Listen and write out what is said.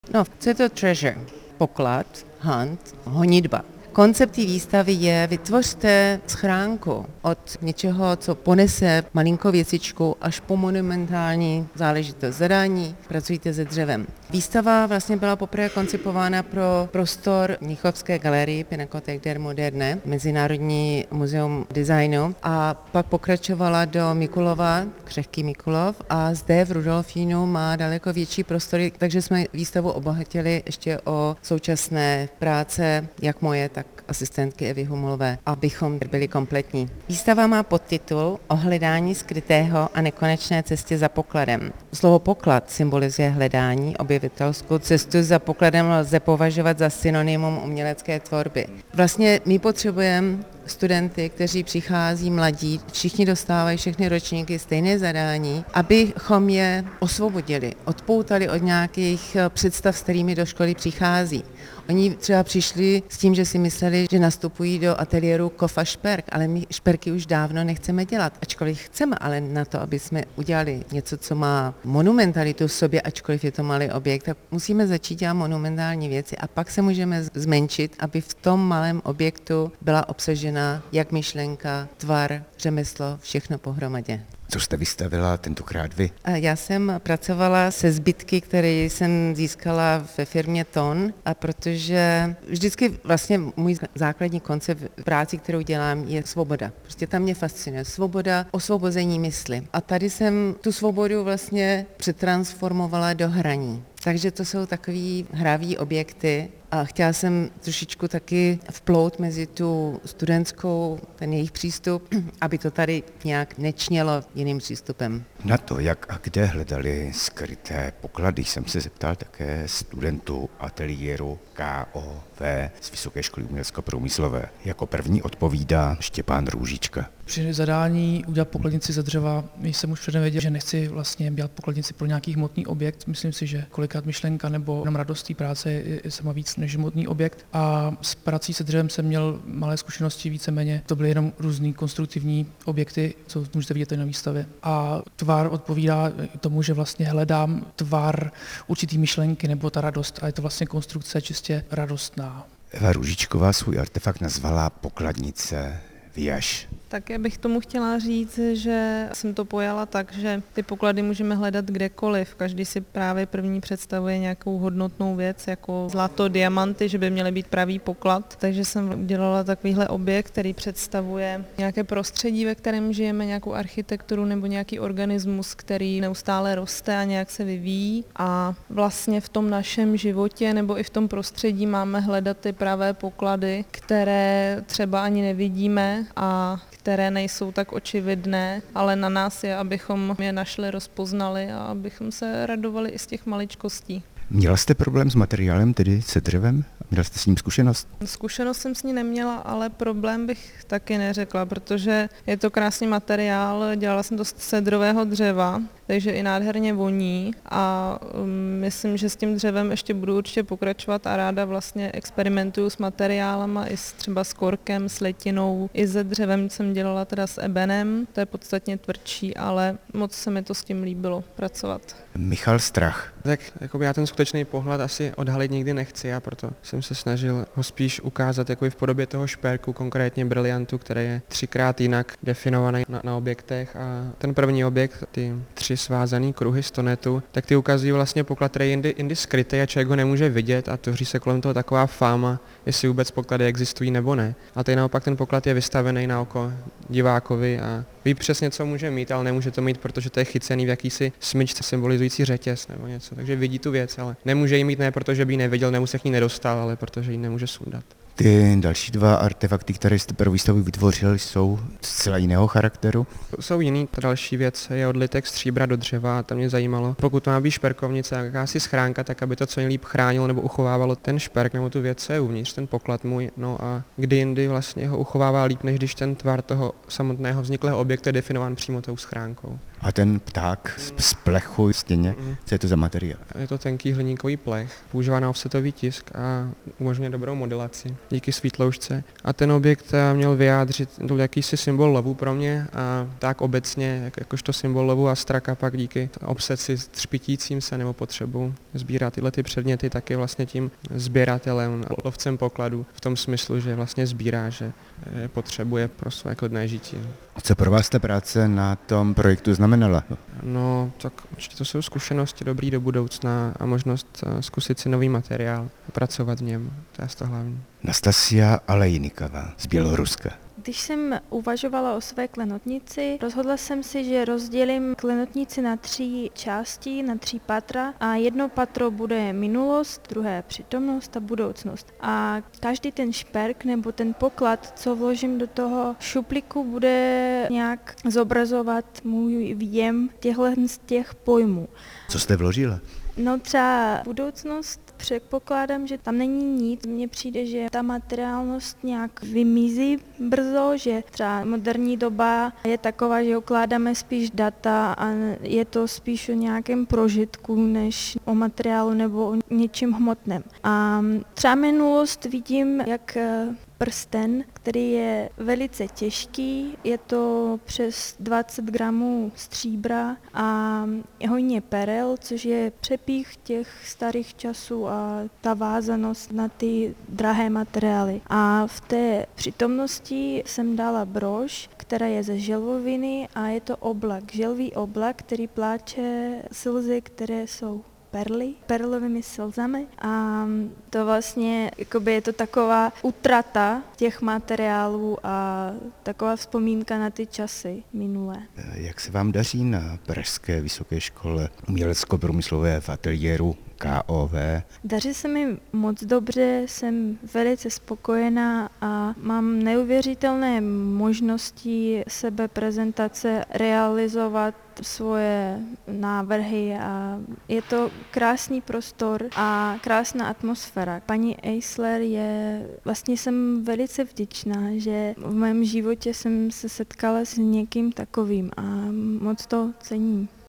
No, co je to treasure? Poklad, hunt, honitba. Koncept té výstavy je, vytvořte schránku od něčeho, co ponese malinkou věcičku, až po monumentální záležitost zadání, pracujte se dřevem. Výstava vlastně byla poprvé koncipována pro prostor Mnichovské galerii Pinakothek der Moderne, Mezinárodní muzeum designu, a pak pokračovala do Mikulova, křehký Mikulov, a zde v Rudolfínu má daleko větší prostory, takže jsme výstavu obohatili ještě o současné práce, jak moje, tak asistentky Evy Humolové, abychom byli kompletní. Výstava má podtitul O hledání skrytého a nekonečné cestě za pokladem. Slovo poklad symbolizuje hledání, objevitelskou cestu za pokladem lze považovat za synonymum umělecké tvorby. Vlastně my potřebujeme studenty, kteří přichází mladí, všichni dostávají všechny ročníky stejné zadání, abychom je osvobodili, odpoutali od nějakých představ, s kterými do školy přichází. Oni třeba přišli s tím, že si mysleli, že nastupují do ateliéru Kof a Šperk, ale my šperky už dávno nechceme dělat, ačkoliv chceme, ale na to, aby jsme udělali něco, co má monumentalitu v sobě, ačkoliv je to malý objekt, tak musíme začít dělat monumentální věci a pak se můžeme zmenšit, aby v tom malém objektu byla obsažena jak myšlenka, tvar, řemeslo, všechno pohromadě. Co jste vystavila tentokrát vy? Já jsem pracovala se zbytky, které jsem získala ve firmě Ton, a protože vždycky vlastně můj základní koncept práci, kterou dělám, je svoboda. Prostě tam mě fascinuje svoboda, osvobození mysli. A tady jsem tu svobodu vlastně přetransformovala do hraní. Takže to jsou takový hravý objekty a chtěla jsem trošičku taky vplout mezi tu studentskou, ten jejich přístup, aby to tady nějak nečnělo jiným přístupem. Na to, jak a kde hledali skryté poklady, jsem se zeptal také studentů ateliéru KOV z Vysoké školy umělecko-průmyslové. Jako první odpovídá Štěpán Růžička. Při zadání udělat pokladnici ze dřeva jsem už předem věděl, že nechci vlastně dělat pokladnici pro nějaký hmotný objekt. Myslím si, že kolikrát myšlenka nebo jenom radost té práce je sama víc než hmotný objekt. A s prací se dřevem jsem měl malé zkušenosti, víceméně to byly jenom různý konstruktivní objekty, co můžete vidět na výstavě. A tvar odpovídá tomu, že vlastně hledám tvar určitý myšlenky nebo ta radost, a je to vlastně konstrukce čistě radostná. Eva Růžičková svůj artefakt nazvala pokladnice Věž. Také bych tomu chtěla říct, že jsem to pojala tak, že ty poklady můžeme hledat kdekoliv. Každý si právě první představuje nějakou hodnotnou věc, jako zlato, diamanty, že by měly být pravý poklad. Takže jsem udělala takovýhle objekt, který představuje nějaké prostředí, ve kterém žijeme, nějakou architekturu nebo nějaký organismus, který neustále roste a nějak se vyvíjí. A vlastně v tom našem životě nebo i v tom prostředí máme hledat ty pravé poklady, které třeba ani nevidíme a které nejsou tak očividné, ale na nás je, abychom je našli, rozpoznali a abychom se radovali i z těch maličkostí. Měla jste problém s materiálem, tedy se dřevem? Měla jste s ním zkušenost? Zkušenost jsem s ní neměla, ale problém bych taky neřekla, protože je to krásný materiál, dělala jsem to z cedrového dřeva, takže i nádherně voní a myslím, že s tím dřevem ještě budu určitě pokračovat a ráda vlastně experimentuju s materiálama i třeba s korkem, s letinou. I se dřevem jsem dělala teda s ebenem, to je podstatně tvrdší, ale moc se mi to s tím líbilo pracovat. Michal Strach. Tak jakoby já ten skutečný pohled asi odhalit nikdy nechci a proto jsem se snažil ho spíš ukázat jako v podobě toho šperku, konkrétně briliantu, který je 3x jinak definovaný na objektech. A ten první objekt, ty 3 svázaný kruhy stonetu, tak ty ukazují vlastně poklad, který je jindy skrytý a člověk ho nemůže vidět a tvoří se kolem toho taková fáma, jestli vůbec poklady existují nebo ne. A tady naopak ten poklad je vystavený na oko divákovi a ví přesně, co může mít, ale nemůže to mít, protože to je chycený v jakýsi smyčce symbolizující řetěz nebo něco. Takže vidí tu věc, ale nemůže ji mít ne protože by ji neviděl, nebo se k ní nedostal, ale protože ji nemůže sundat. Ty další 2 artefakty, které jste pro výstavu vytvořil, jsou zcela jiného charakteru? Jsou jiný. Ta další věc je odlitek stříbra do dřeva a to mě zajímalo. Pokud to má být šperkovnice, jakási schránka, tak aby to co nejlíp chránilo nebo uchovávalo ten šperk nebo tu věc, co je uvnitř, ten poklad můj. No a kdy jindy vlastně ho uchovává líp, než když ten tvar toho samotného vzniklého objektu je definován přímo tou schránkou. A ten pták z plechu stěně, co je to za materiál? Je to tenký hliníkový plech, používá na offsetový tisk a umožňuje dobrou modelaci díky svítloušce. A ten objekt měl vyjádřit jakýsi symbol lovu pro mě a tak obecně, jakožto symbol lovu a straka pak díky obseci třpitícím se nebo potřebu sbírat tyhle ty předměty, tak je vlastně tím sběratelem, lovcem pokladů v tom smyslu, že vlastně sbírá, že je potřebuje pro své klidné žití. A co pro vás ta práce na tom projektu znamenala? No, tak určitě to jsou zkušenosti dobrý do budoucna a možnost zkusit si nový materiál a pracovat v něm. To je to hlavní. Nastasia Alejnikova z Běloruska. Když jsem uvažovala o své klenotnici, rozhodla jsem si, že rozdělím klenotnici na 3 části, na 3 patra a jedno patro bude minulost, druhé přítomnost a budoucnost. A každý ten šperk nebo ten poklad, co vložím do toho šuplíku, bude nějak zobrazovat můj věm z těch pojmů. Co jste vložila? No třeba budoucnost předpokládám, že tam není nic. Mně přijde, že ta materiálnost nějak vymizí brzo, že třeba moderní doba je taková, že ukládáme spíš data a je to spíš o nějakém prožitku, než o materiálu nebo o něčem hmotném. A třeba minulost vidím, jak prsten, který je velice těžký, je to přes 20 gramů stříbra a hodně perel, což je přepích těch starých časů a ta vázanost na ty drahé materiály. A v té přítomnosti jsem dala brož, která je ze želvoviny a je to oblak, želvý oblak, který pláče slzy, které jsou perlovými slzami a to vlastně je to taková utrata těch materiálů a taková vzpomínka na ty časy minulé. Jak se vám daří na Pražské vysoké škole umělecko-průmyslové v ateliéru KOV? Daří se mi moc dobře, jsem velice spokojená a mám neuvěřitelné možnosti sebeprezentace, realizovat svoje návrhy a je to krásný prostor a krásná atmosféra. Paní Eisler jsem velice vděčná, že v mém životě jsem se setkala s někým takovým a moc to cením.